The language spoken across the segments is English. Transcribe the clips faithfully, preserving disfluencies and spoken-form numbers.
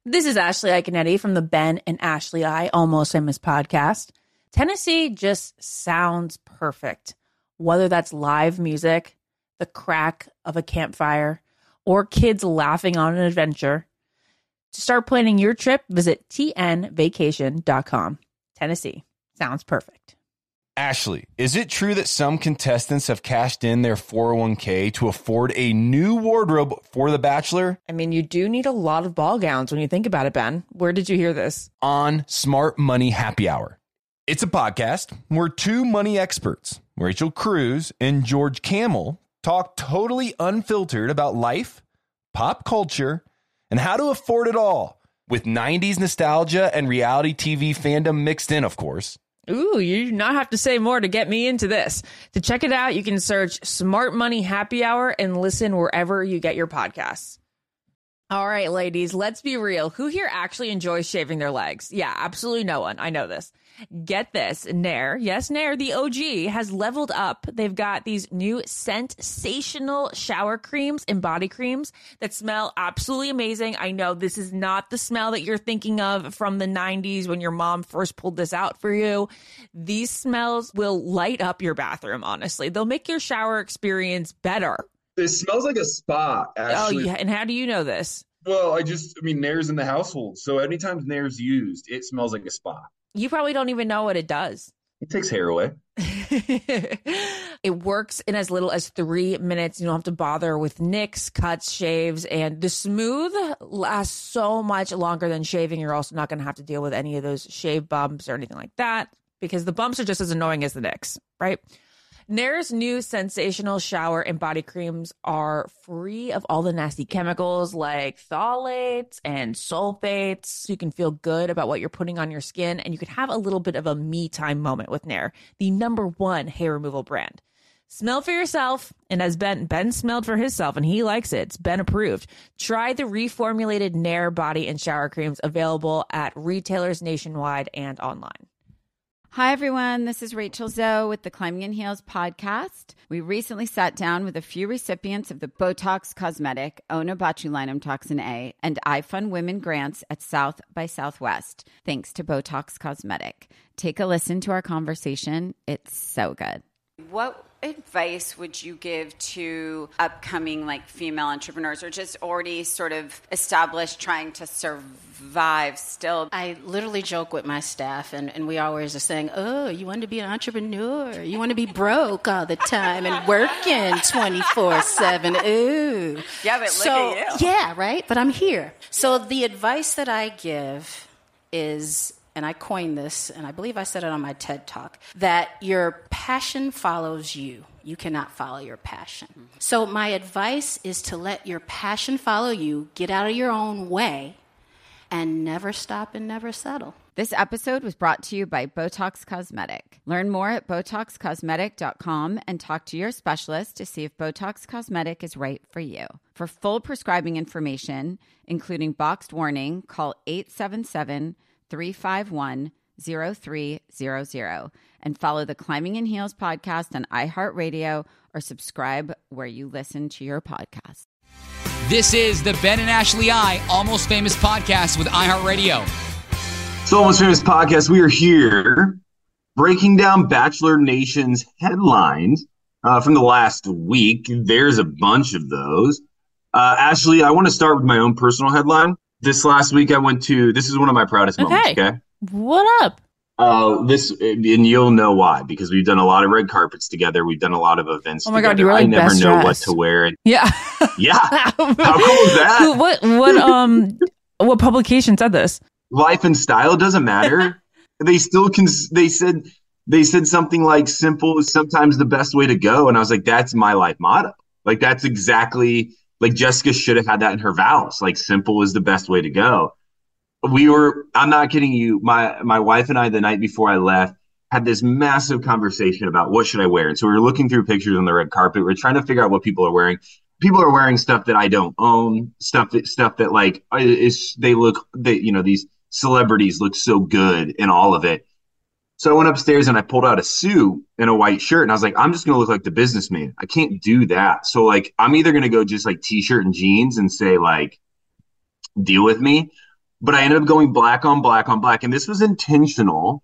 This is Ashley Iconetti from the Ben and Ashley I Almost Famous podcast. Tennessee just sounds perfect. Whether that's live music, the crack of a campfire, or kids laughing on an adventure. To start planning your trip, visit T N vacation dot com. Tennessee sounds perfect. Ashley, is it true that some contestants have cashed in their four oh one k to afford a new wardrobe for The Bachelor? I mean, you do need a lot of ball gowns when you think about it, Ben. Where did you hear this? On Smart Money Happy Hour. It's a podcast where two money experts, Rachel Cruz and George Kamel, talk totally unfiltered about life, pop culture, and how to afford it all, with nineties nostalgia and reality T V fandom mixed in, of course. Ooh, you do not have to say more to get me into this. To check it out, you can search Smart Money Happy Hour and listen wherever you get your podcasts. All right, ladies, let's be real. Who here actually enjoys shaving their legs? Yeah, absolutely no one. I know this. Get this, Nair, yes, Nair, the O G, has leveled up. They've got these new sensational shower creams and body creams that smell absolutely amazing. I know this is not the smell that you're thinking of from the nineties when your mom first pulled this out for you. These smells will light up your bathroom, honestly. They'll make your shower experience better. It smells like a spa, actually. Oh, yeah, and how do you know this? Well, I just, I mean, Nair's in the household, so anytime Nair's used, it smells like a spa. You probably don't even know what it does. It takes hair away. It works in as little as three minutes. You don't have to bother with nicks, cuts, shaves, and the smooth lasts so much longer than shaving. You're also not going to have to deal with any of those shave bumps or anything like that because the bumps are just as annoying as the nicks, right? Nair's new sensational shower and body creams are free of all the nasty chemicals like phthalates and sulfates. So you can feel good about what you're putting on your skin, and you can have a little bit of a me time moment with Nair, the number one hair removal brand. Smell for yourself, and as Ben Ben smelled for himself, and he likes it. It's Ben approved. Try the reformulated Nair body and shower creams available at retailers nationwide and online. Hi, everyone. This is Rachel Zoe with the Climbing in Heels podcast. We recently sat down with a few recipients of the Botox Cosmetic, Onabotulinum Toxin A, and iFund Women grants at South by Southwest, thanks to Botox Cosmetic. Take a listen to our conversation. It's so good. What advice would you give to upcoming like female entrepreneurs or just already sort of established trying to survive still? I literally joke with my staff and, and we always are saying, oh, you want to be an entrepreneur? You want to be broke all the time and working twenty-four seven. Ooh. Yeah, but so, look at you. Yeah, right? But I'm here. So the advice that I give is, and I coined this, and I believe I said it on my TED Talk, that your passion follows you. You cannot follow your passion. Mm-hmm. So my advice is to let your passion follow you, get out of your own way, and never stop and never settle. This episode was brought to you by Botox Cosmetic. Learn more at botox cosmetic dot com and talk to your specialist to see if Botox Cosmetic is right for you. For full prescribing information, including boxed warning, call eight seven seven, three five one, zero three zero zero and follow the Climbing in Heels podcast on iHeartRadio or subscribe where you listen to your podcast. This is the Ben and Ashley I Almost Famous podcast with iHeartRadio. So Almost Famous podcast, we are here breaking down Bachelor Nation's headlines uh, from the last week. There's a bunch of those. Uh, Ashley, I want to start with my own personal headline. This last week I went to, this is one of my proudest Okay. moments, okay? What up? Uh, this, and you'll know why, because we've done a lot of red carpets together. We've done a lot of events Oh my together. God, you're like I never best know dressed. what to wear. And Yeah. yeah. How cool is that? What, what, um, what publication said this? Life and style doesn't matter. They still can, they said, they said something like simple is sometimes the best way to go. And I was like, that's my life motto. Like, that's exactly like Jessica should have had that in her vows. Like, simple is the best way to go. We were, I'm not kidding you. My, my wife and I, the night before I left, had this massive conversation about what should I wear. And so we were looking through pictures on the red carpet. We we're trying to figure out what people are wearing. People are wearing stuff that I don't own, stuff that, stuff that like is, they look, they, you know, these celebrities look so good in all of it. So I went upstairs and I pulled out a suit and a white shirt and I was like, I'm just going to look like the businessman. I can't do that. So like, I'm either going to go just like t-shirt and jeans and say like, deal with me. but I ended up going black on black on black. And this was intentional.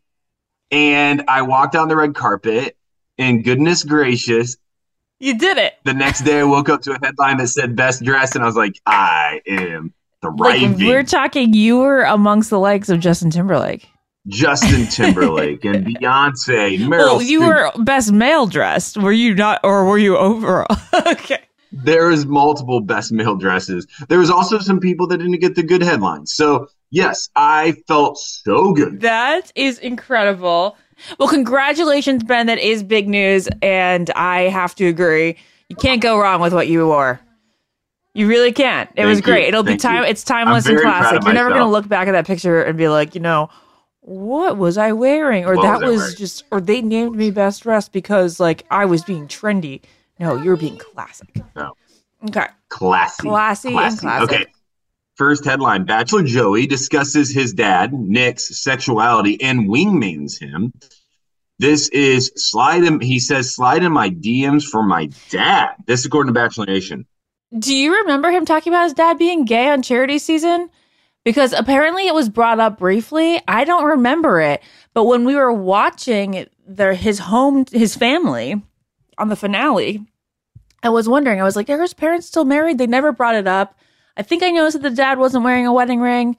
And I walked down the red carpet, and goodness gracious, you did it. The next day I woke up to a headline that said best dressed, and I was like, I am thriving. Like, we're talking, you were amongst the likes of Justin Timberlake. Justin Timberlake and Beyonce, Meryl Well, you Streep. were best male dressed. Were you not, or were you overall? Okay. There was multiple best male dresses. There was also some people that didn't get the good headlines. So, yes, I felt so good. That is incredible. Well, congratulations, Ben. That is big news, and I have to agree. You can't go wrong with what you wore. You really can't. It Thank was you. great. It'll Thank be time. you. It's timeless I'm and very proud classic. of You're never myself. going to look back at that picture and be like, you know, what was I wearing? Or What that was I was wearing? just, or they named me best dressed because like I was being trendy. No, you're being classic. No. Okay. Classy. Classy and classic. Okay. First headline, Bachelor Joey discusses his dad, Nick's sexuality and wingmans him. This is slide in, he says, slide in my D Ms for my dad. This is according to Bachelor Nation. Do you remember him talking about his dad being gay on charity season? Because apparently it was brought up briefly. I don't remember it. But when we were watching their his home, his family on the finale, I was wondering, I was like, are his parents still married? They never brought it up. I think I noticed that the dad wasn't wearing a wedding ring.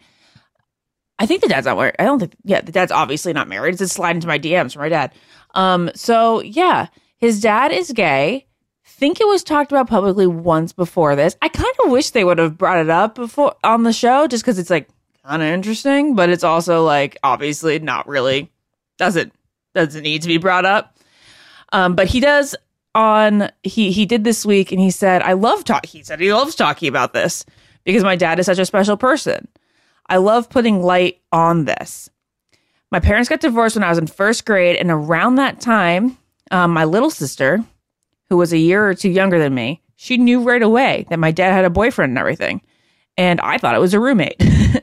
I think the dad's not wearing, I don't think, yeah, the dad's obviously not married. It's just slide into my D Ms from my dad. Um, so yeah, his dad is gay. Think it was talked about publicly once before this. I kind of wish they would have brought it up before on the show, just because it's like kind of interesting, but it's also like obviously not really doesn't doesn't need to be brought up. Um, but he does on he he did this week, and he said, "I love talk." He said he loves talking about this because my dad is such a special person. I love putting light on this. My parents got divorced when I was in first grade, and around that time, um, my little sister, who was a year or two younger than me, she knew right away that my dad had a boyfriend and everything. And I thought it was a roommate.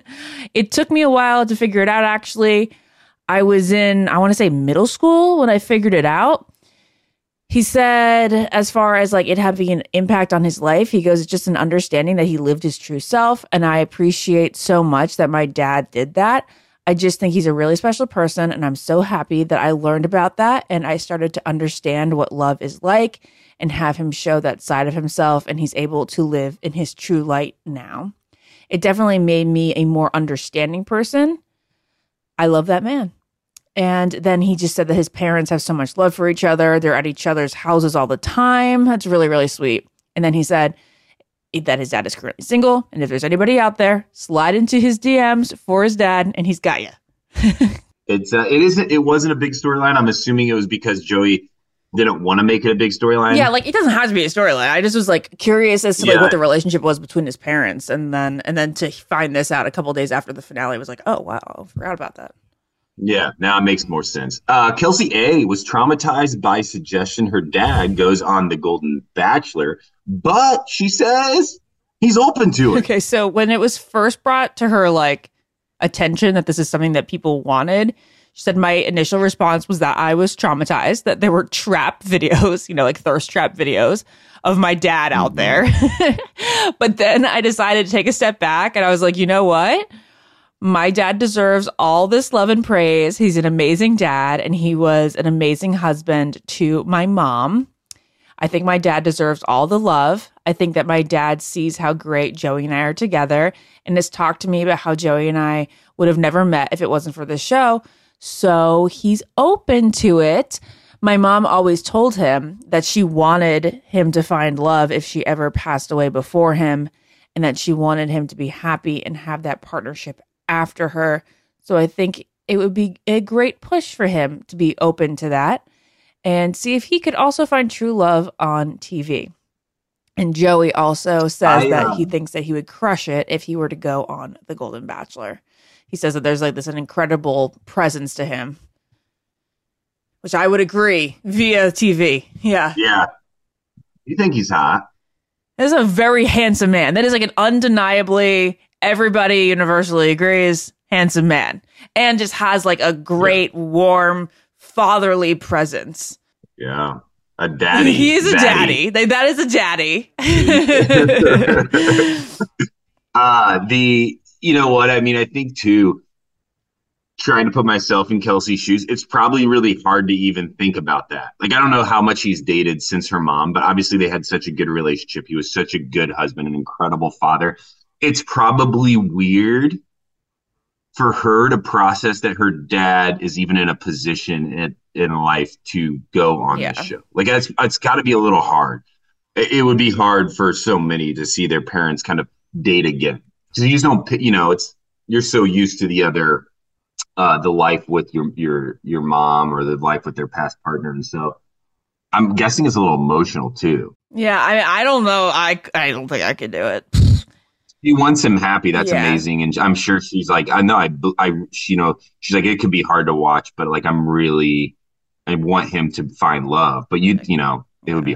It took me a while to figure it out, actually. I was in, I want to say middle school when I figured it out. He said, as far as like it having an impact on his life, he goes, it's just an understanding that he lived his true self. And I appreciate so much that my dad did that. I just think he's a really special person, and I'm so happy that I learned about that, and I started to understand what love is like and have him show that side of himself, and he's able to live in his true light now. It definitely made me a more understanding person. I love that man. And then he just said that his parents have so much love for each other. They're at each other's houses all the time. That's really, really sweet. And then he said that his dad is currently single, and if there's anybody out there, slide into his D Ms for his dad, and he's got you. It's uh, it isn't it wasn't a big storyline. I'm assuming it was because Joey didn't want to make it a big storyline. Yeah, like it doesn't have to be a storyline. I just was like curious as to like Yeah. what the relationship was between his parents, and then and then to find this out a couple days after the finale was like, oh wow, I forgot about that. Yeah, now it makes more sense. Uh, Kelsey A was traumatized by suggestion her dad goes on The Golden Bachelor, but she says he's open to it. Okay, so when it was first brought to her like attention that this is something that people wanted, she said my initial response was that I was traumatized, that there were trap videos, you know, like thirst trap videos of my dad out there. But then I decided to take a step back, and I was like, you know what? My dad deserves all this love and praise. He's an amazing dad, and he was an amazing husband to my mom. I think my dad deserves all the love. I think that my dad sees how great Joey and I are together, and has talked to me about how Joey and I would have never met if it wasn't for this show. So he's open to it. My mom always told him that she wanted him to find love if she ever passed away before him, and that she wanted him to be happy and have that partnership after her. So I think it would be a great push for him to be open to that and see if he could also find true love on T V. And Joey also says I, that uh, he thinks that he would crush it if he were to go on The Golden Bachelor. He says that there's like this an incredible presence to him, which I would agree via T V. Yeah. Yeah. You think he's hot? This is a very handsome man. That is like an undeniably, everybody universally agrees, handsome man. And just has like a great, yeah. warm, fatherly presence. Yeah. A daddy. He is a daddy. daddy. That is a daddy. uh, the you know what? I mean, I think too, trying to put myself in Kelsey's shoes, it's probably really hard to even think about that. Like, I don't know how much he's dated since her mom, but obviously they had such a good relationship. He was such a good husband, an incredible father. It's probably weird for her to process that her dad is even in a position in, in life to go on Yeah. this show. Like, it's, it's got to be a little hard. It, it would be hard for so many to see their parents kind of date again. Because you just don't, you know, it's, you're so used to the other, uh, the life with your, your, your mom or the life with their past partner. And so I'm guessing it's a little emotional too. Yeah, I I don't know. I, I don't think I could do it. She wants him happy. That's Yeah. amazing. And I'm sure she's like, I know, I, I, she, you know, she's like, it could be hard to watch, but like, I'm really, I want him to find love. But you, you know, it would be.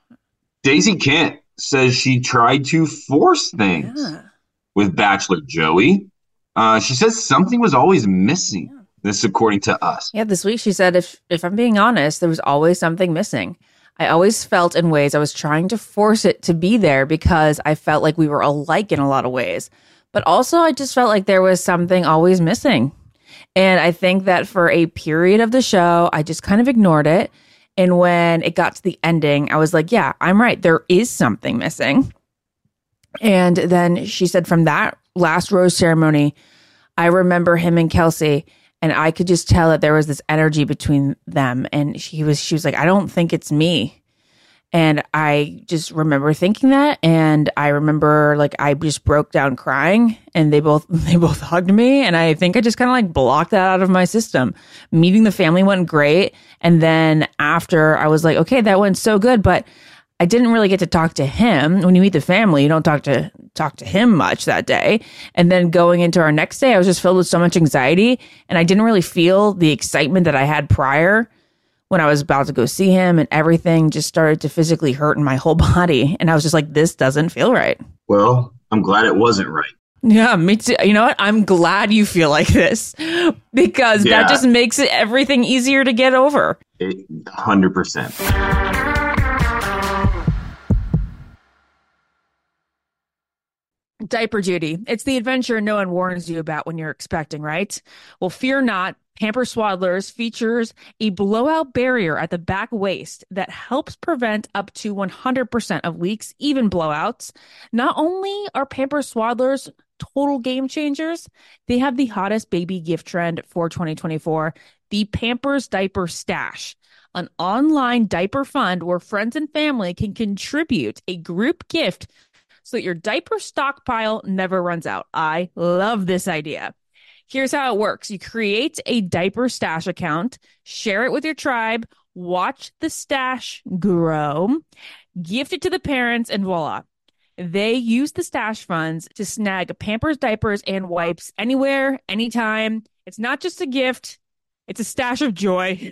Daisy Kent says she tried to force things Yeah. with Bachelor Joey. Uh, she says something was always missing. This, according to us. Yeah, this week she said, if if I'm being honest, there was always something missing. I always felt in ways I was trying to force it to be there because I felt like we were alike in a lot of ways. But also I just felt like there was something always missing. And I think that for a period of the show, I just kind of ignored it. And when it got to the ending, I was like, yeah, I'm right. There is something missing. And then she said from that last rose ceremony, I remember him and Kelsey, and I could just tell that there was this energy between them. And she was, she was like, I don't think it's me. And I just remember thinking that. And I remember like, I just broke down crying, and they both, they both hugged me. And I think I just kind of like blocked that out of my system. Meeting the family went great. And then after, I was like, okay, that went so good. But I didn't really get to talk to him. When you meet the family, you don't talk to talk to him much that day. And then going into our next day, I was just filled with so much anxiety, and I didn't really feel the excitement that I had prior when I was about to go see him, and everything just started to physically hurt in my whole body. And I was just like, this doesn't feel right. Well, I'm glad it wasn't right. Yeah, me too. You know what? I'm glad you feel like this, because Yeah. that just makes it everything easier to get over. It, one hundred percent. Diaper duty. It's the adventure no one warns you about when you're expecting, right? Well, fear not. Pamper Swaddlers features a blowout barrier at the back waist that helps prevent up to one hundred percent of leaks, even blowouts. Not only are Pamper Swaddlers total game changers, they have the hottest baby gift trend for twenty twenty-four, the Pampers Diaper Stash, an online diaper fund where friends and family can contribute a group gift so that your diaper stockpile never runs out. I love this idea. Here's how it works. You create a diaper stash account, share it with your tribe, watch the stash grow, gift it to the parents, and voila. They use the stash funds to snag Pampers diapers and wipes anywhere, anytime. It's not just a gift, it's a stash of joy.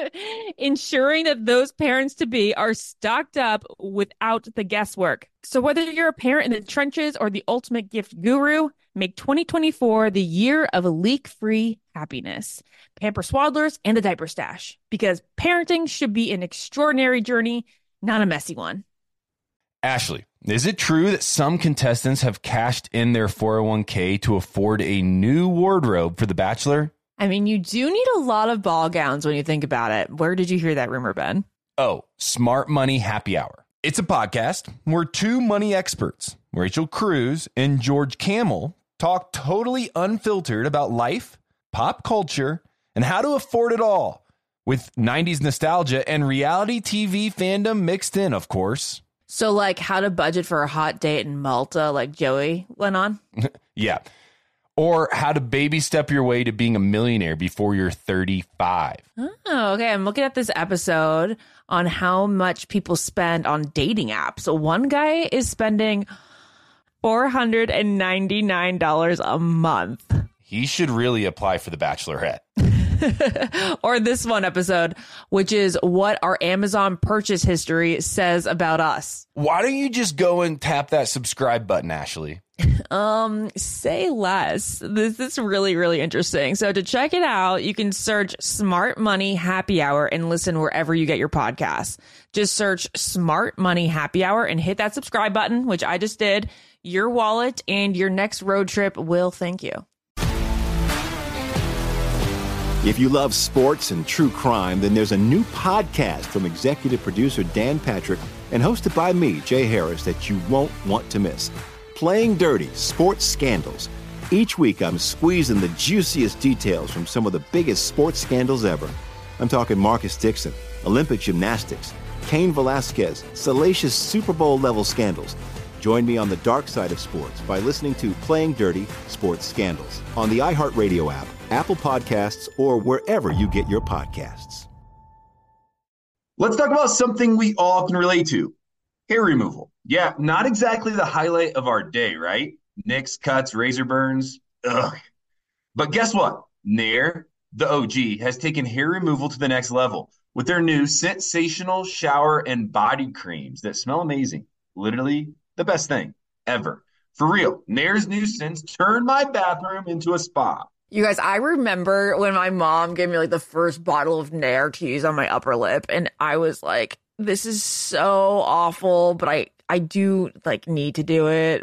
Ensuring that those parents-to-be are stocked up without the guesswork. So whether you're a parent in the trenches or the ultimate gift guru, make twenty twenty-four the year of leak-free happiness. Pamper Swaddlers and the Diaper Stash. Because parenting should be an extraordinary journey, not a messy one. Ashley, is it true that some contestants have cashed in their four oh one k to afford a new wardrobe for The Bachelor? I mean, you do need a lot of ball gowns when you think about it. Where did you hear that rumor, Ben? Oh, Smart Money Happy Hour. It's a podcast where two money experts, Rachel Cruz and George Kamel, talk totally unfiltered about life, pop culture, and how to afford it all, with nineties nostalgia and reality T V fandom mixed in, of course. So, like, how to budget for a hot date in Malta, like Joey went on? Yeah. Or how to baby step your way to being a millionaire before you're thirty-five. Oh, okay. I'm looking at this episode on how much people spend on dating apps. So one guy is spending four hundred ninety-nine dollars a month. He should really apply for The Bachelorette. or this one episode, which is what our Amazon purchase history says about us. Why don't you just go and tap that subscribe button, Ashley? Um, say less. This is really, really interesting. So to check it out, you can search Smart Money Happy Hour and listen wherever you get your podcasts. Just search Smart Money Happy Hour and hit that subscribe button, which I just did. Your wallet and your next road trip will thank you. If you love sports and true crime, then there's a new podcast from executive producer Dan Patrick and hosted by me, Jay Harris, that you won't want to miss. Playing Dirty: Sports Scandals. Each week, I'm squeezing the juiciest details from some of the biggest sports scandals ever. I'm talking Marcus Dixon, Olympic gymnastics, Cain Velasquez, salacious Super Bowl-level scandals. Join me on the dark side of sports by listening to Playing Dirty: Sports Scandals on the iHeartRadio app, Apple Podcasts, or wherever you get your podcasts. Let's talk about something we all can relate to. Hair removal. Yeah, not exactly the highlight of our day, right? Nicks, cuts, razor burns. Ugh. But guess what? Nair, the O G, has taken hair removal to the next level with their new sensational shower and body creams that smell amazing. Literally the best thing ever. For real, Nair's new scents turned my bathroom into a spa. You guys, I remember when my mom gave me like the first bottle of Nair to use on my upper lip, and I was like, this is so awful, but I, I do like need to do it.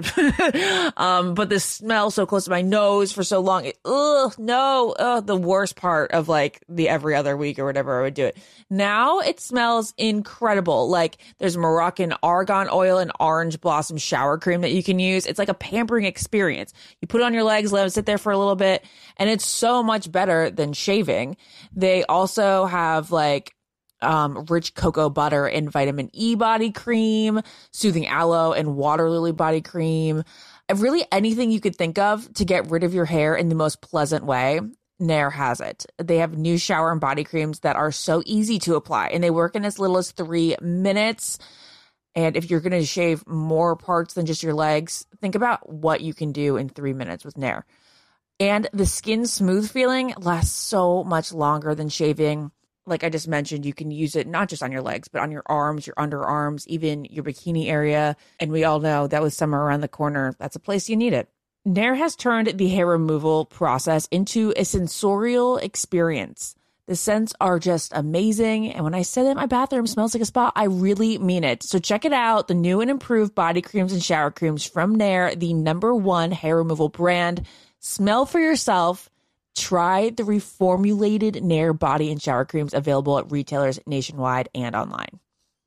um, but the smell so close to my nose for so long, it, ugh, no, ugh, the worst part of like the every other week or whatever I would do it. Now it smells incredible. Like there's Moroccan argan oil and orange blossom shower cream that you can use. It's like a pampering experience. You put it on your legs, let them sit there for a little bit, and it's so much better than shaving. They also have like um, rich cocoa butter and vitamin E body cream, soothing aloe and water lily body cream. Really anything you could think of to get rid of your hair in the most pleasant way, Nair has it. They have new shower and body creams that are so easy to apply, and they work in as little as three minutes. And if you're going to shave more parts than just your legs, think about what you can do in three minutes with Nair. And the skin smooth feeling lasts so much longer than shaving. Like I just mentioned, you can use it not just on your legs, but on your arms, your underarms, even your bikini area. And we all know that with summer around the corner, that's a place you need it. Nair has turned the hair removal process into a sensorial experience. The scents are just amazing. And when I say that my bathroom smells like a spa, I really mean it. So check it out. The new and improved body creams and shower creams from Nair, the number one hair removal brand. Smell for yourself. Try the reformulated Nair body and shower creams available at retailers nationwide and online.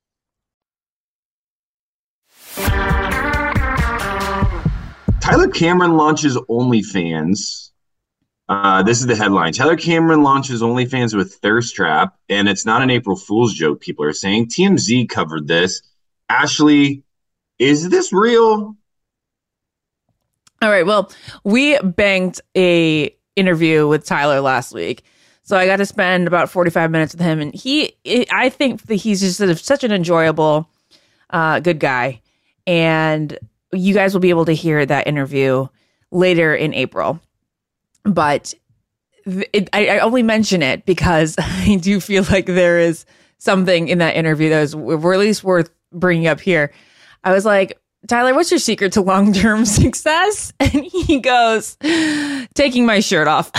Tyler Cameron launches OnlyFans. Uh, this is the headline. Tyler Cameron launches OnlyFans with Thirst Trap, and it's not an April Fool's joke, people are saying. T M Z covered this. Ashley, is this real? All right. Well, we banked a interview with Tyler last week, so I got to spend about forty-five minutes with him, and he, I think that he's just sort of such an enjoyable, uh, good guy, and you guys will be able to hear that interview later in April. But it, I, I only mention it because I do feel like there is something in that interview that is or at least worth bringing up here. I was like, Tyler, what's your secret to long-term success? And he goes, taking my shirt off.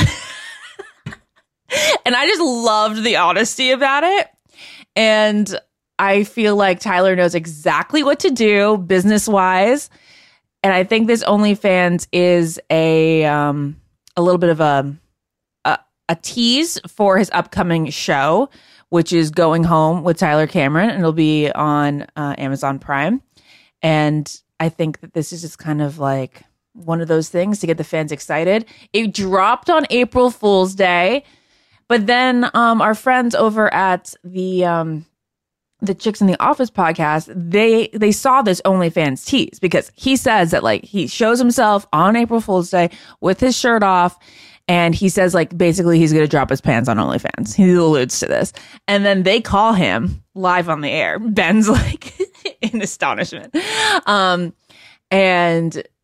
And I just loved the honesty about it. And I feel like Tyler knows exactly what to do business-wise. And I think this OnlyFans is a um, a little bit of a, a a tease for his upcoming show, which is Going Home with Tyler Cameron. And it'll be on uh, Amazon Prime. And I think that this is just kind of like one of those things to get the fans excited. It dropped on April Fool's Day. But then um, our friends over at the um, the Chicks in the Office podcast, they they saw this OnlyFans tease because he says that like he shows himself on April Fool's Day with his shirt off. And he says, like, basically he's going to drop his pants on OnlyFans. He alludes to this. And then they call him live on the air. Ben's like in astonishment. Um, and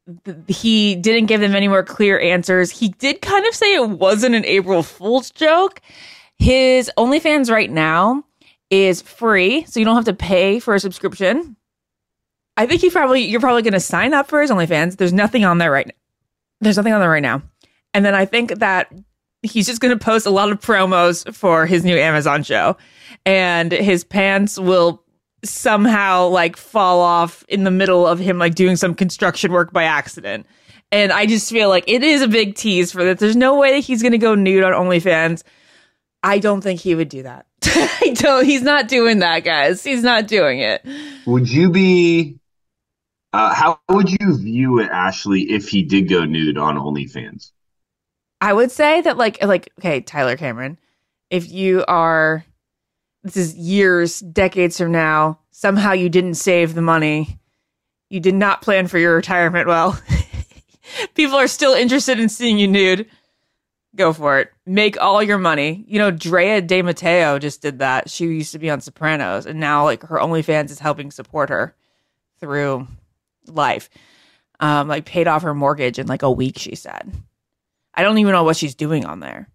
th- he didn't give them any more clear answers. He did kind of say it wasn't an April Fool's joke. His OnlyFans right now is free, so you don't have to pay for a subscription. I think he probably you're probably going to sign up for his OnlyFans. There's nothing on there right now. There's nothing on there right now. And then I think that he's just going to post a lot of promos for his new Amazon show, and his pants will somehow like fall off in the middle of him like doing some construction work by accident. And I just feel like it is a big tease for that. There's no way that he's going to go nude on OnlyFans. I don't think he would do that. I don't. He's not doing that, guys. He's not doing it. Would you be? Uh, how would you view it, Ashley, if he did go nude on OnlyFans? I would say that, like, like, okay, Tyler Cameron, if you are, this is years, decades from now, somehow you didn't save the money, you did not plan for your retirement well, people are still interested in seeing you nude, go for it. Make all your money. You know, Drea De Matteo just did that. She used to be on Sopranos, and now, like, her OnlyFans is helping support her through life. Um, like, paid off her mortgage in, like, a week, she said. I don't even know what she's doing on there.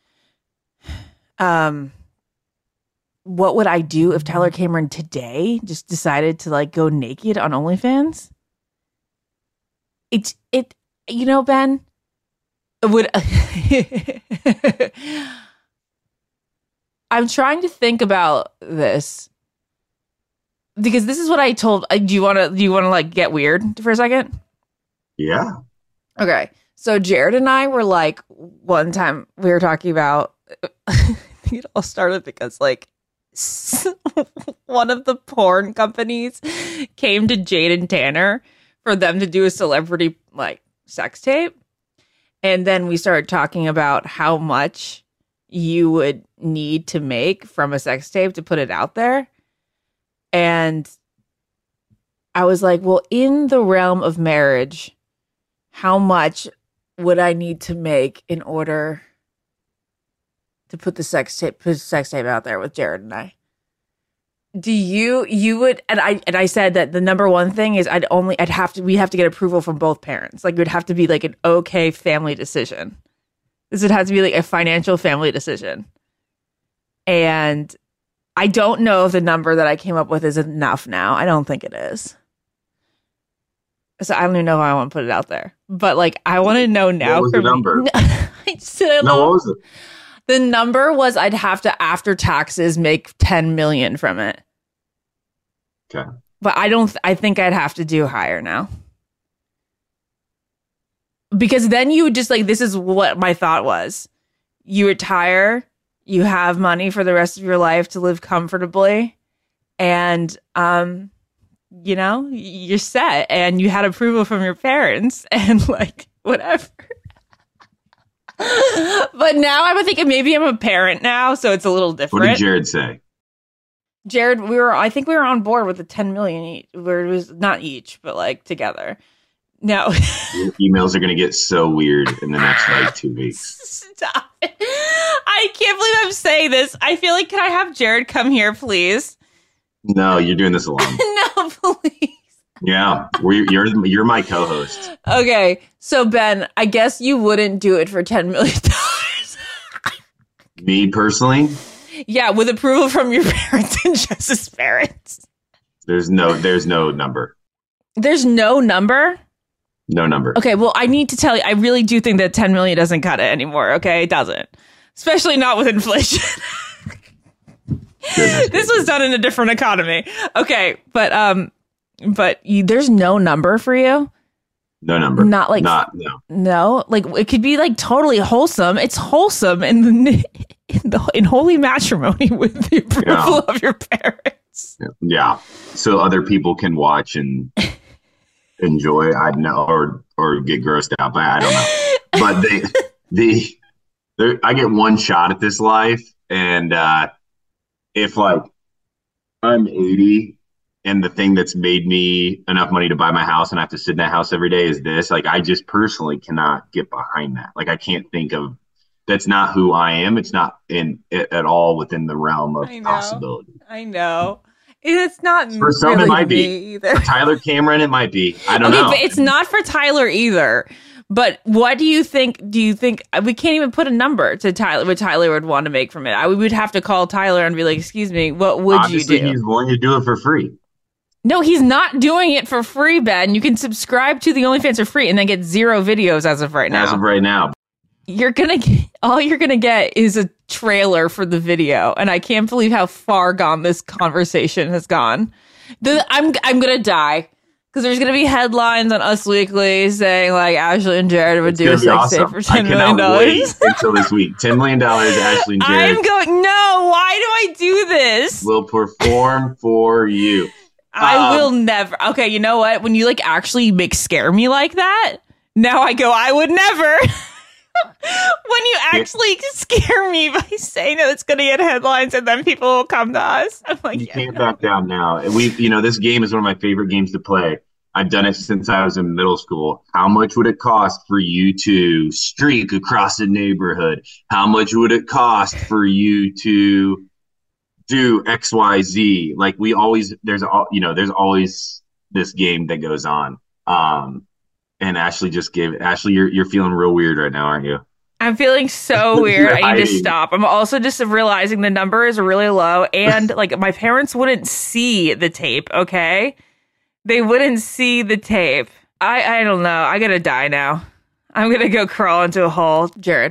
Um, what would I do if Tyler Cameron today just decided to like go naked on OnlyFans? It's it, you know, Ben, it would. I'm trying to think about this because this is what I told. Uh, do you want to? Do you want to like get weird for a second? Yeah. Okay. So Jared and I were like, one time we were talking about, I think it all started because like one of the porn companies came to Jade and Tanner for them to do a celebrity like sex tape. And then we started talking about how much you would need to make from a sex tape to put it out there. And I was like, well, in the realm of marriage, how much would I need to make in order to put the sex tape, put the sex tape out there with Jared and I? Do you, you would, and I, and I said that the number one thing is I'd only, I'd have to, we have to get approval from both parents. Like it would have to be like an okay family decision. This would have to be like a financial family decision. And I don't know if the number that I came up with is enough now. I don't think it is. So I don't even know how I want to put it out there. But like, I want to know now. What was the number? I said, no, what was it? The number was I'd have to, after taxes, make ten million from it. Okay. But I don't, I think I'd have to do higher now. Because then you would just like, this is what my thought was. You retire, you have money for the rest of your life to live comfortably. And, um, you know, you're set and you had approval from your parents and like whatever. But now I'm thinking maybe I'm a parent now, so it's a little different. What did Jared say? Jared, we were, I think we were on board with the ten million each, where it was not each, but like together. No. Your emails are going to get so weird in the next like two weeks. Stop it. I can't believe I'm saying this. I feel like, can I have Jared come here, please? No, you're doing this alone. No, please. Yeah, we're, you're you're my co-host. Okay, so Ben, I guess you wouldn't do it for ten million dollars. Me personally? Yeah, with approval from your parents and Jess's parents. There's no, there's no number. There's no number? No number. Okay, well, I need to tell you, I really do think that ten million doesn't cut it anymore. Okay, it doesn't, especially not with inflation. Goodness, this was done in a different economy. Okay, but um, but you, there's no number for you. No number. Not like not no. No, like it could be like totally wholesome. It's wholesome in the in the in holy matrimony with the approval yeah. of your parents. Yeah, so other people can watch and enjoy. I know, or or get grossed out by. I don't know. But they the I get one shot at this life, and uh, if like I'm eighty. And the thing that's made me enough money to buy my house and I have to sit in that house every day is this. Like, I just personally cannot get behind that. Like, I can't think of, that's not who I am. It's not in at all within the realm of I know, possibility. I know. It's not For some, really it might me be. either. For Tyler Cameron, it might be. I don't okay, know. but it's not for Tyler either. But what do you think? Do you think we can't even put a number to Tyler? What Tyler would want to make from it? I would have to call Tyler and be like, "Excuse me, what would Obviously, you do?" he's willing to do it for free. No, he's not doing it for free, Ben. You can subscribe to the OnlyFans for free and then get zero videos as of right now. As of right now. You're gonna get, all you're gonna get is a trailer for the video, and I can't believe how far gone this conversation has gone. The, I'm I'm gonna die because there's gonna be headlines on Us Weekly saying like Ashley and Jared would It's do gonna a be sex awesome. tape for ten I million cannot wait dollars. until this week. Ten million dollars, Ashley and Jared I'm going. No, why do I do this? will perform for you. I Um, will never. Okay, you know what? When you like actually make scare me like that, now I go, I would never. When you actually scare me by saying that it's going to get headlines and then people will come to us, I'm like, You yeah, can't no. back down now. And we, you know, this game is one of my favorite games to play. I've done it since I was in middle school. How much would it cost for you to streak across the neighborhood? How much would it cost for you to do X, Y, Z? Like we always, there's all, you know, there's always this game that goes on. Um, and Ashley just gave it. Ashley, you're you're feeling real weird right now, aren't you? I'm feeling so weird. You're I need to hiding. stop. I'm also just realizing the number is really low, and like my parents wouldn't see the tape. Okay, they wouldn't see the tape. I I don't know. I gotta die now. I'm gonna go crawl into a hole. Jared,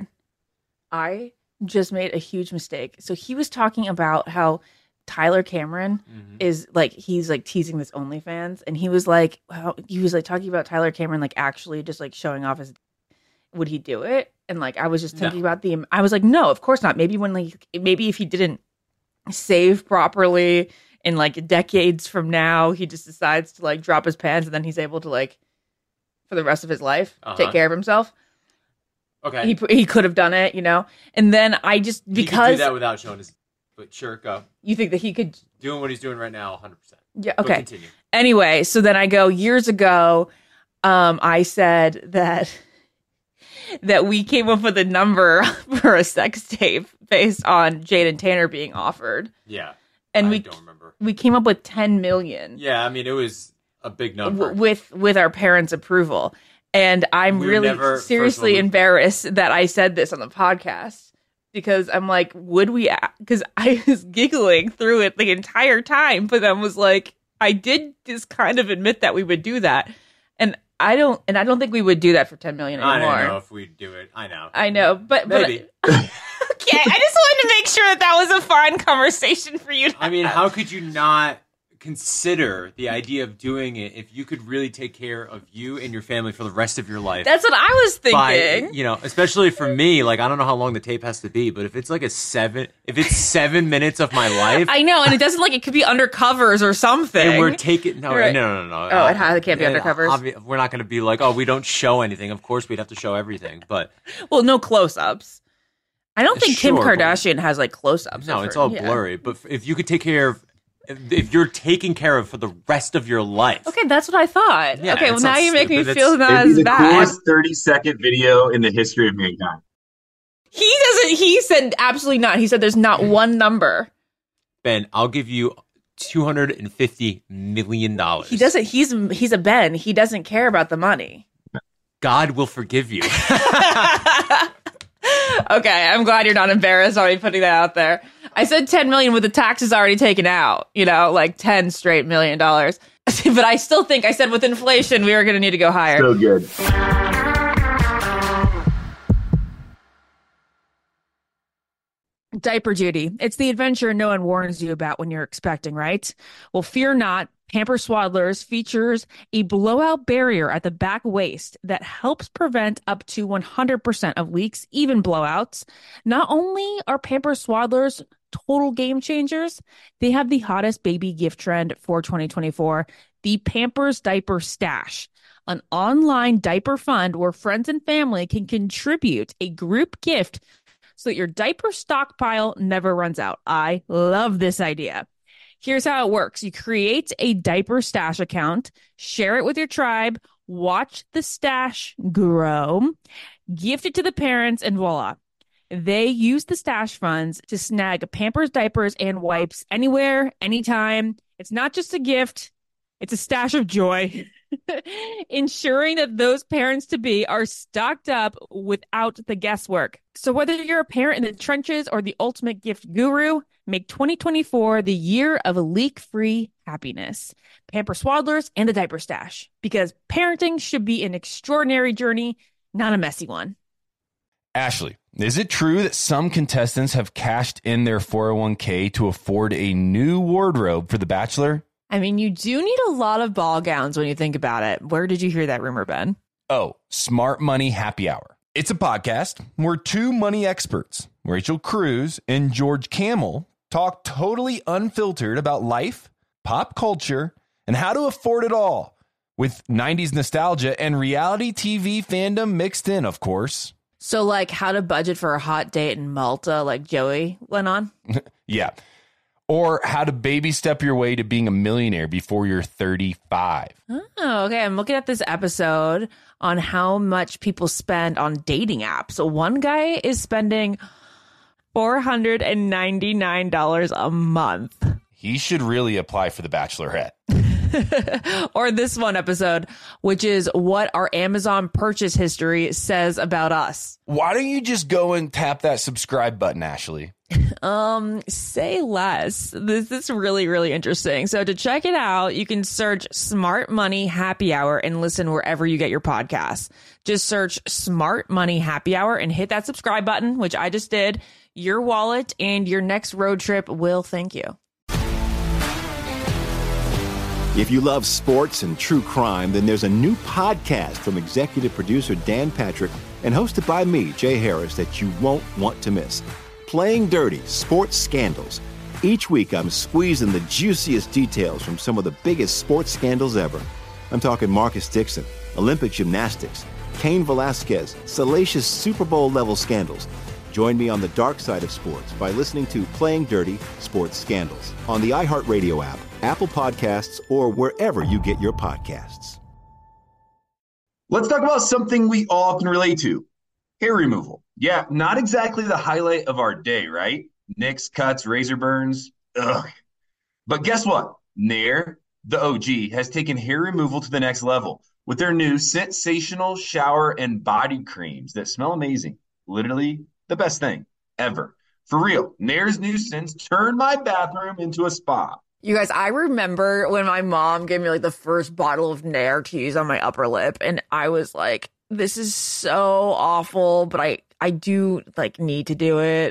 I just made a huge mistake. So he was talking about how Tyler Cameron Mm-hmm. is like, he's like teasing this OnlyFans, and he was like, how, he was like talking about Tyler Cameron like actually just like showing off his, would he do it? And like I was just thinking No. about the, I was like, no, of course not. Maybe when like maybe if he didn't save properly in like decades from now, he just decides to like drop his pants and then he's able to like for the rest of his life Uh-huh. take care of himself. Okay. He he could have done it, you know. And then I just He could do because that without showing his. But sure, go. you think that he could, Doing what he's doing right now, one hundred percent. yeah, But okay. continue. Anyway, so then I go years ago. Um, I said that that we came up with a number for a sex tape based on Jade and Tanner being offered, Yeah. and I we don't remember. we came up with ten million Yeah, I mean, it was a big number. w- with with our parents' approval. And I'm We were really never- seriously first of all, we- embarrassed that I said this on the podcast because I'm like, would we? Because I was giggling through it the entire time, but then was like, I did just kind of admit that we would do that, and I don't, and I don't think we would do that for ten million I anymore. don't know if we'd do it. I know. I know, but but Maybe. okay. I just wanted to make sure that that was a fun conversation for you. To I mean, have. how could you not consider the idea of doing it if you could really take care of you and your family for the rest of your life? That's what I was thinking. By, you know, especially for me, like, I don't know how long the tape has to be, but if it's like a seven, if it's seven minutes of my life, I know, and it doesn't like it could be undercovers or something. and we're taking, no, Right. no, no, no, no. Oh, it has- it can't be yeah, undercovers? obvi- we're not going to be like, oh, we don't show anything. Of course, we'd have to show everything, but Well, no close-ups. I don't think Kim Sure, but- Kardashian has like close-ups. no, of it's her- all yeah. blurry. But if you could take care of, if, if you're taken care of for the rest of your life, Okay, that's what I thought. Yeah, okay, well it's now not you make me stupid, feel it's- not It'd be as the bad. coolest thirty second video in the history of mankind. He doesn't. He said absolutely not. He said there's not one number. Ben, I'll give you two hundred and fifty million dollars. He doesn't. He's he's a Ben. He doesn't care about the money. God will forgive you. Okay, I'm glad you're not embarrassed already putting that out there. I said ten million with the taxes already taken out. You know, like ten straight million dollars. But I still think I said with inflation we were going to need to go higher. So good. Diaper duty. It's the adventure no one warns you about when you're expecting, right? Well, fear not. Pamper Swaddlers features a blowout barrier at the back waist that helps prevent up to one hundred percent of leaks, even blowouts. Not only are Pamper Swaddlers total game changers, they have the hottest baby gift trend for twenty twenty-four, the Pampers Diaper Stash, an online diaper fund where friends and family can contribute a group gift so that your diaper stockpile never runs out. I love this idea. Here's how it works. You create a diaper stash account, share it with your tribe, watch the stash grow, gift it to the parents, and voila. They use the stash funds to snag Pampers diapers and wipes anywhere, anytime, It's not just a gift, it's a stash of joy. Ensuring that those parents-to-be are stocked up without the guesswork. So whether you're a parent in the trenches or the ultimate gift guru, make twenty twenty-four the year of leak-free happiness. Pamper Swaddlers and the Diaper Stash. Because parenting should be an extraordinary journey, not a messy one. Ashley, is it true that some contestants have cashed in their four oh one k to afford a new wardrobe for The Bachelor? I mean, you do need a lot of ball gowns when you think about it. Where did you hear that rumor, Ben? Oh, Smart Money Happy Hour. It's a podcast where two money experts, Rachel Cruz and George Camel, talk totally unfiltered about life, pop culture, and how to afford it all, with nineties nostalgia and reality T V fandom mixed in, of course. So, like, how to budget for a hot date in Malta, like Joey went on? Yeah. Or how to baby step your way to being a millionaire before you're thirty-five. Oh, okay. I'm looking at this episode on how much people spend on dating apps. So one guy is spending four hundred ninety-nine dollars a month. He should really apply for The Bachelorette. Or this one episode, which is what our Amazon purchase history says about us. Why don't you just go and tap that subscribe button, Ashley? Um, say less. This is really, really interesting. So to check it out, you can search Smart Money Happy Hour and listen wherever you get your podcasts. Just search Smart Money Happy Hour and hit that subscribe button, which I just did. Your wallet and your next road trip will thank you. If you love sports and true crime, then there's a new podcast from executive producer Dan Patrick and hosted by me, Jay Harris, that you won't want to miss. Playing Dirty: Sports Scandals. Each week, I'm squeezing the juiciest details from some of the biggest sports scandals ever. I'm talking Marcus Dixon, Olympic gymnastics, Cain Velasquez, salacious Super Bowl-level scandals. Join me on the dark side of sports by listening to Playing Dirty: Sports Scandals on the iHeartRadio app, Apple Podcasts, or wherever you get your podcasts. Let's talk about something we all can relate to. Hair removal. Yeah, not exactly the highlight of our day, right? Nicks, cuts, razor burns. Ugh. But guess what? Nair, the O G, has taken hair removal to the next level with their new sensational shower and body creams that smell amazing. Literally the best thing ever. For real, Nair's new scents turned my bathroom into a spa. You guys, I remember when my mom gave me like the first bottle of Nair to use on my upper lip, and I was like, this is so awful, but I, I do like need to do it.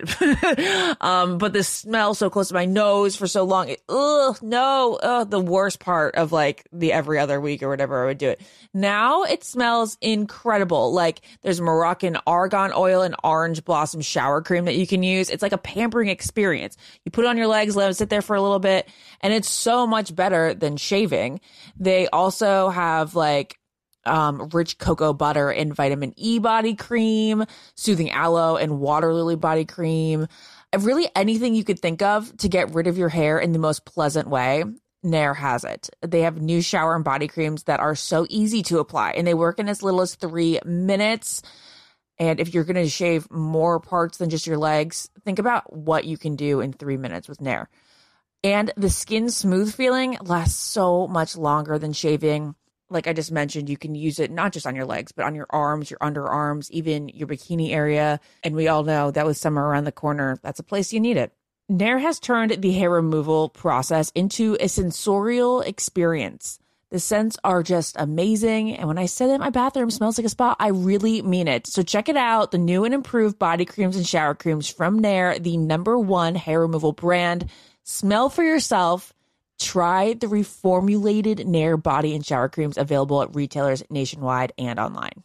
um, but the smell so close to my nose for so long, it, ugh, no, ugh, the worst part of like the every other week or whatever I would do it. Now it smells incredible. Like there's Moroccan argan oil and orange blossom shower cream that you can use. It's like a pampering experience. You put it on your legs, let them sit there for a little bit, and it's so much better than shaving. They also have like Um, rich cocoa butter and vitamin E body cream, soothing aloe and water lily body cream. Really anything you could think of to get rid of your hair in the most pleasant way, Nair has it. They have new shower and body creams that are so easy to apply, and they work in as little as three minutes. And if you're going to shave more parts than just your legs, think about what you can do in three minutes with Nair. And the skin smooth feeling lasts so much longer than shaving. Like I just mentioned, you can use it not just on your legs, but on your arms, your underarms, even your bikini area. And we all know that with summer around the corner, that's a place you need it. Nair has turned the hair removal process into a sensorial experience. The scents are just amazing. And when I say that my bathroom smells like a spa, I really mean it. So check it out. The new and improved body creams and shower creams from Nair, the number one hair removal brand. Smell for yourself. Try the reformulated Nair body and shower creams available at retailers nationwide and online.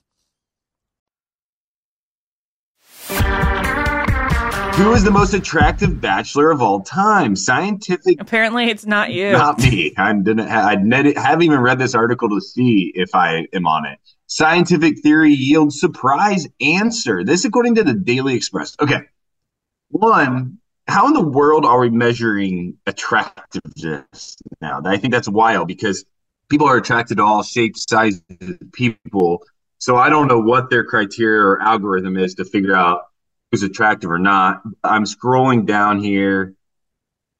Who is the most attractive bachelor of all time? Scientific. Apparently, it's not you. Not me. I didn't. Ha- I ne- haven't even read this article to see if I am on it. Scientific theory yields surprise answer. This, according to the Daily Express. Okay. One. How in the world are we measuring attractiveness now? I think that's wild because people are attracted to all shapes, sizes, people. So I don't know what their criteria or algorithm is to figure out who's attractive or not. I'm scrolling down here.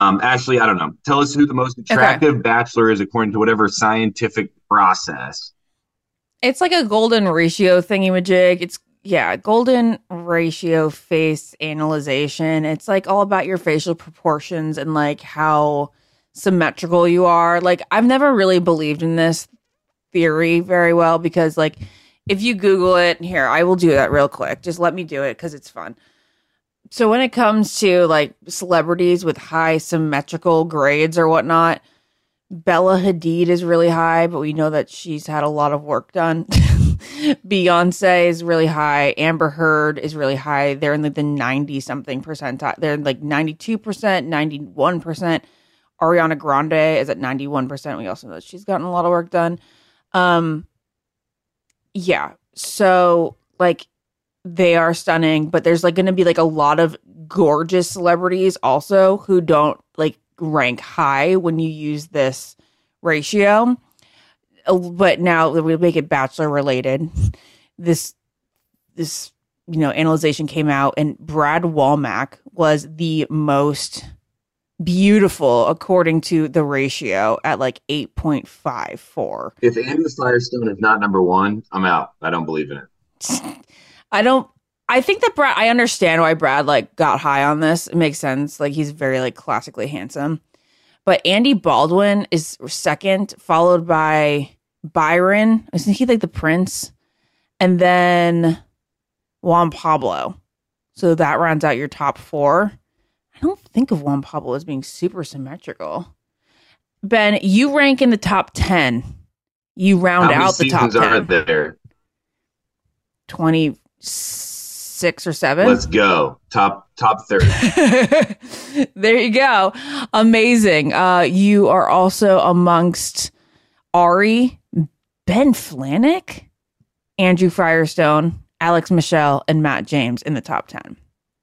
Um, Ashley, I don't know. Tell us who the most attractive okay. bachelor is according to whatever scientific process. It's like a golden ratio thingy-majig. It's, yeah, golden ratio face analyzation. It's like all about your facial proportions and like how symmetrical you are. Like, I've never really believed in this theory very well because, like, if you Google it, here, I will do that real quick. Just let me do it because it's fun. So when it comes to like celebrities with high symmetrical grades or whatnot, Bella Hadid is really high, but we know that she's had a lot of work done. Beyonce is really high. Amber Heard is really high. They're in like the ninety something percent. They're like ninety-two percent, ninety-one percent. Ariana Grande is at ninety-one percent. We also know that she's gotten a lot of work done. Um, yeah. So like, they are stunning, but there's like going to be like a lot of gorgeous celebrities also who don't like rank high when you use this ratio. But now we make it bachelor related. This, this, you know, analyzation came out and Brad Womack was the most beautiful according to the ratio at like eight point five four. If Amos Firestone is not number one, I'm out. I don't believe in it. I don't, I think that Brad, I understand why Brad like got high on this. It makes sense. Like he's very like classically handsome, but Andy Baldwin is second, followed by Byron. Isn't he like the prince? And then Juan Pablo. So that rounds out your top four. I don't think of Juan Pablo as being super symmetrical. Ben, you rank in the top ten. You round out the top ten. How many seasons are there? twenty-six or seven. Let's go. Top top thirty. There you go. Amazing. Uh, you are also amongst Ari, Ben Flanick, Andrew Firestone, Alex Michelle, and Matt James in the top ten.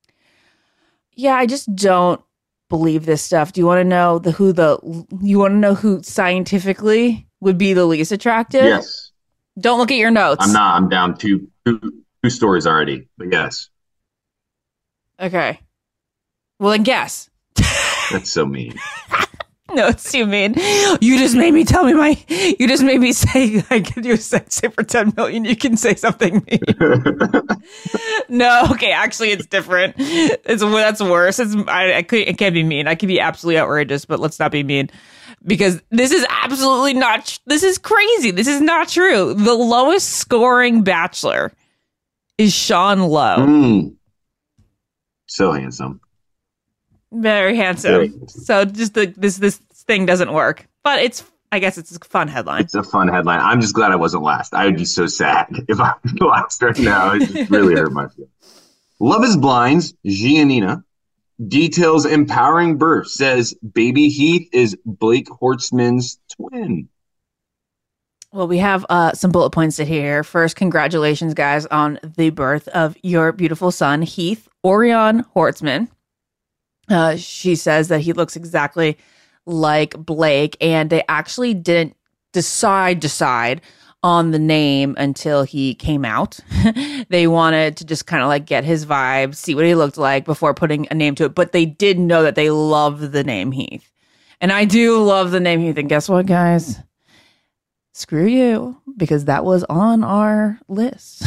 Yeah, I just don't believe this stuff. Do you want to know the who the you want to know who scientifically would be the least attractive? Yes. Don't look at your notes. I'm not. I'm down two two, two stories already. But yes. Okay. Well, then guess. That's so mean. No, it's too mean. You just made me tell me my. You just made me say I could do a sex tape for ten million. You can say something mean. No, okay. Actually, it's different. It's that's worse. It's I. I could. It can't be mean. I could be absolutely outrageous, but let's not be mean, because this is absolutely not. This is crazy. This is not true. The lowest scoring bachelor is Sean Lowe. Mm. So handsome. Very handsome. Very handsome. So just the, this this thing doesn't work, but it's I guess it's a fun headline. It's a fun headline. I'm just glad I wasn't last. I would be so sad if I was last right now. It just really hurt my feelings. Love is Blind's Giannina details empowering birth. Says baby Heath is Blake Horstman's twin. Well, we have uh, some bullet points to hear. First, congratulations, guys, on the birth of your beautiful son, Heath Orion Horstman. Uh, she says that he looks exactly like Blake, and they actually didn't decide decide on the name until he came out. They wanted to just kind of like get his vibe, see what he looked like before putting a name to it. But they did know that they love the name Heath, and I do love the name Heath. And guess what, guys? Screw you, because that was on our list.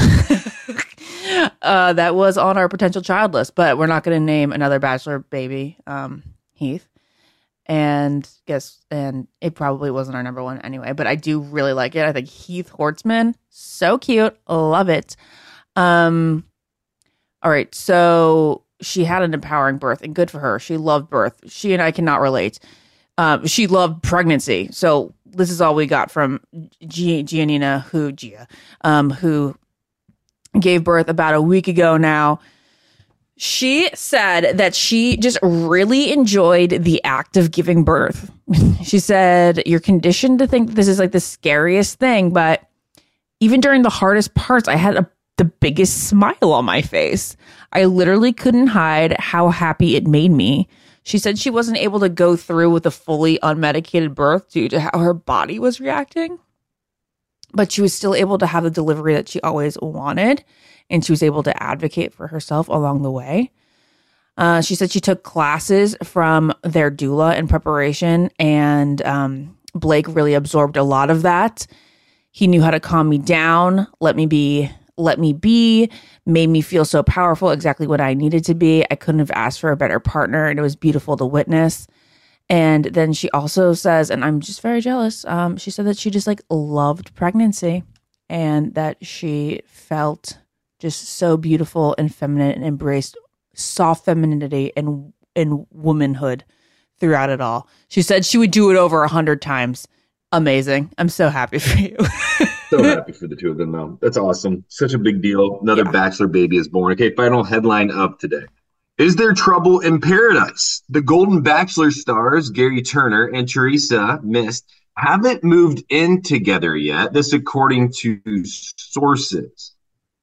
uh, that was on our potential child list, but we're not going to name another bachelor baby um, Heath. And guess, and it probably wasn't our number one anyway, but I do really like it. I think Heath Horstman, so cute. Love it. Um, all right. So she had an empowering birth, and good for her. She loved birth. She and I cannot relate. Um, she loved pregnancy. So this is all we got from G- Giannina, who Gia, um, who gave birth about a week ago now. She said that she just really enjoyed the act of giving birth. She said, "You're conditioned to think this is like the scariest thing, but even during the hardest parts, I had a, the biggest smile on my face. I literally couldn't hide how happy it made me." She said she wasn't able to go through with a fully unmedicated birth due to how her body was reacting, but she was still able to have the delivery that she always wanted, and she was able to advocate for herself along the way. Uh, she said she took classes from their doula in preparation, and um, Blake really absorbed a lot of that. He knew how to calm me down, let me be, let me be, made me feel so powerful, exactly what I needed to be. I couldn't have asked for a better partner, and it was beautiful to witness. And then she also says, and I'm just very jealous, um, she said that she just like loved pregnancy and that she felt just so beautiful and feminine and embraced soft femininity and, and womanhood throughout it all. She said she would do it over a hundred times. Amazing. I'm so happy for you. So happy for the two of them, though. That's awesome. Such a big deal. Another yeah. Bachelor baby is born. Okay, final headline of today. Is there trouble in paradise? The Golden Bachelor stars, Gary Turner and Teresa Mist, haven't moved in together yet. This according to sources.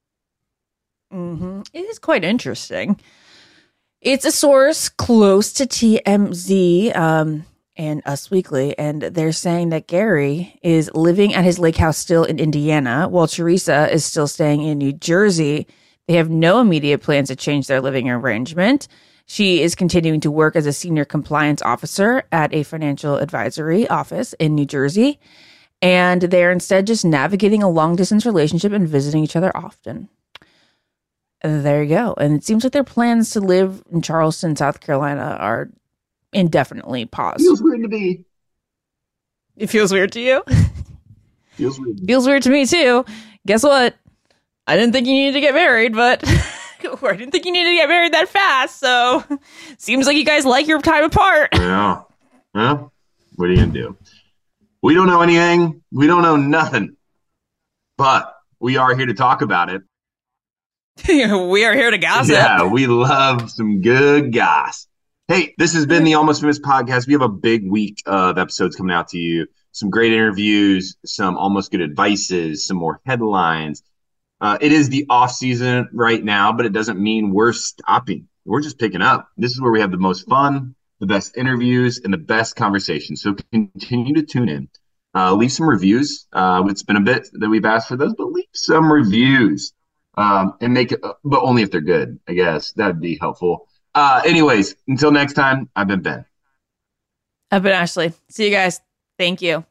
Mm-hmm. It is quite interesting. It's a source close to T M Z um, and Us Weekly, and they're saying that Gary is living at his lake house still in Indiana, while Teresa is still staying in New Jersey. They have no immediate plans to change their living arrangement. She is continuing to work as a senior compliance officer at a financial advisory office in New Jersey, and they're instead just navigating a long-distance relationship and visiting each other often. There you go. And it seems like their plans to live in Charleston, South Carolina are indefinitely paused. Feels weird to me. It feels weird to you? Feels weird. Feels weird to me too. Guess what? I didn't think you needed to get married, but I didn't think you needed to get married that fast. So seems like you guys like your time apart. Yeah. Well, what are you going to do? We don't know anything. We don't know nothing. But we are here to talk about it. We are here to gossip. Yeah, we love some good gossip. Hey, this has been the Almost Famous podcast. We have a big week of episodes coming out to you. Some great interviews, some almost good advices, some more headlines. Uh, it is the off season right now, but it doesn't mean we're stopping. We're just picking up. This is where we have the most fun, the best interviews, and the best conversations. So continue to tune in. Uh, leave some reviews. Uh, it's been a bit that we've asked for those, but leave some reviews. Um, and make it, but only if they're good, I guess. That'd be helpful. Uh, anyways, until next time, I've been Ben. I've been Ashley. See you guys. Thank you.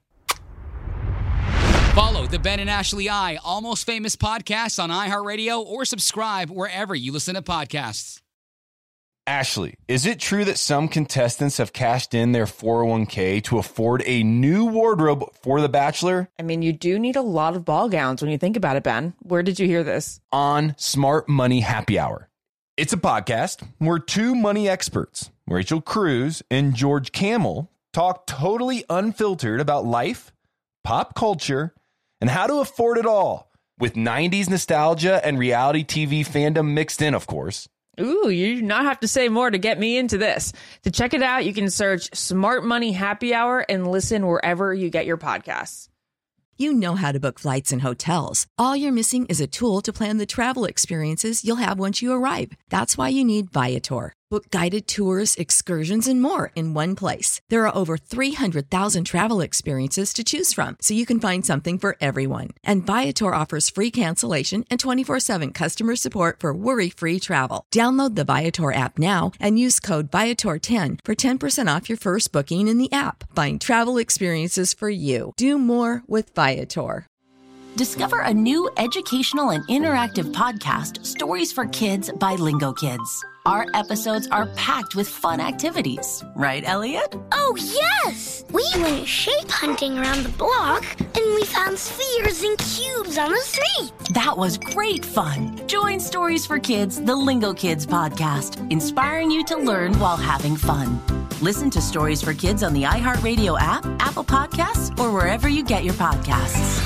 Follow the Ben and Ashley I Almost Famous podcast on iHeartRadio or subscribe wherever you listen to podcasts. Ashley, is it true that some contestants have cashed in their four oh one k to afford a new wardrobe for The Bachelor? I mean, you do need a lot of ball gowns when you think about it, Ben. Where did you hear this? On Smart Money Happy Hour. It's a podcast where two money experts, Rachel Cruz and George Kamel, talk totally unfiltered about life, pop culture, and how to afford it all, with nineties nostalgia and reality T V fandom mixed in, of course. Ooh, you do not have to say more to get me into this. To check it out, you can search Smart Money Happy Hour and listen wherever you get your podcasts. You know how to book flights and hotels. All you're missing is a tool to plan the travel experiences you'll have once you arrive. That's why you need Viator. Book guided tours, excursions, and more in one place. There are over three hundred thousand travel experiences to choose from, so you can find something for everyone. And Viator offers free cancellation and twenty-four seven customer support for worry-free travel. Download the Viator app now and use code Viator ten for ten percent off your first booking in the app. Find travel experiences for you. Do more with Viator. Discover a new educational and interactive podcast, Stories for Kids by Lingo Kids. Our episodes are packed with fun activities. Right, Elliot? Oh, yes! We went shape hunting around the block, and we found spheres and cubes on the street. That was great fun. Join Stories for Kids, the Lingo Kids podcast, inspiring you to learn while having fun. Listen to Stories for Kids on the iHeartRadio app, Apple Podcasts, or wherever you get your podcasts.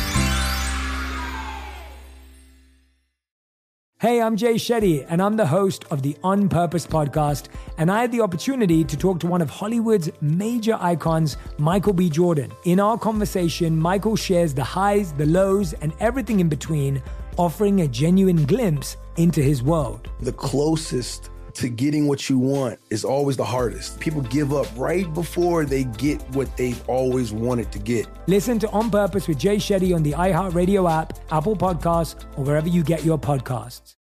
Hey, I'm Jay Shetty, and I'm the host of the On Purpose podcast, and I had the opportunity to talk to one of Hollywood's major icons, Michael B. Jordan. In our conversation, Michael shares the highs, the lows, and everything in between, offering a genuine glimpse into his world. The closest to getting what you want is always the hardest. People give up right before they get what they've always wanted to get. Listen to On Purpose with Jay Shetty on the iHeartRadio app, Apple Podcasts, or wherever you get your podcasts.